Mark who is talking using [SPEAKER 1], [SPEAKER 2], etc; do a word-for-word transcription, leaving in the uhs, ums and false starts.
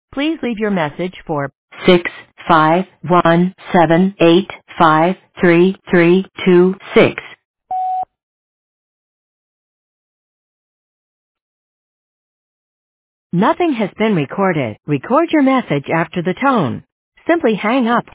[SPEAKER 1] Please leave your message for six five one seven eight five three three two six. Nothing has been recorded. Record your message after the tone. Simply hang up